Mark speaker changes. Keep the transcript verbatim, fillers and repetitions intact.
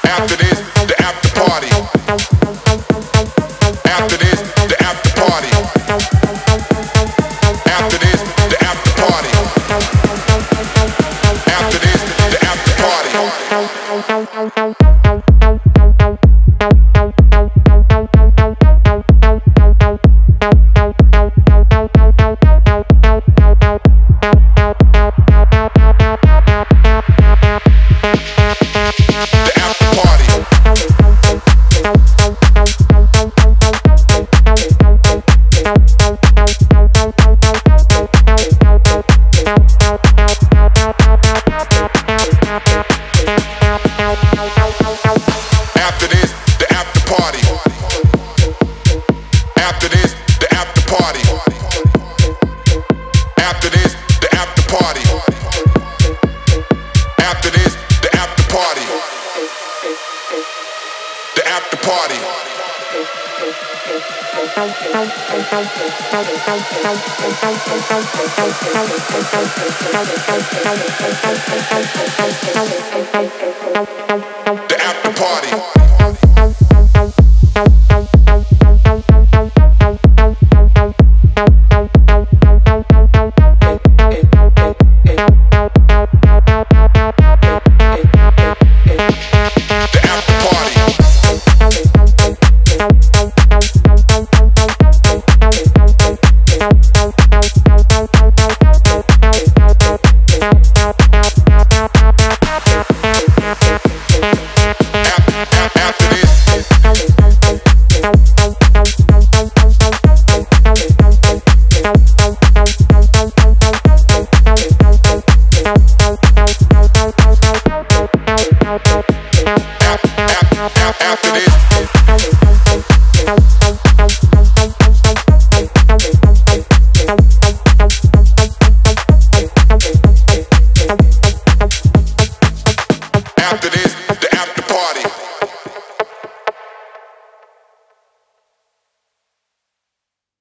Speaker 1: After this, the after party. After this, the after party. After this, the after party. After this, the after party. After this, the after party. After this, the after party. After this, the after party. After this, the after party. The after party. The after party. After this, after this, the after party.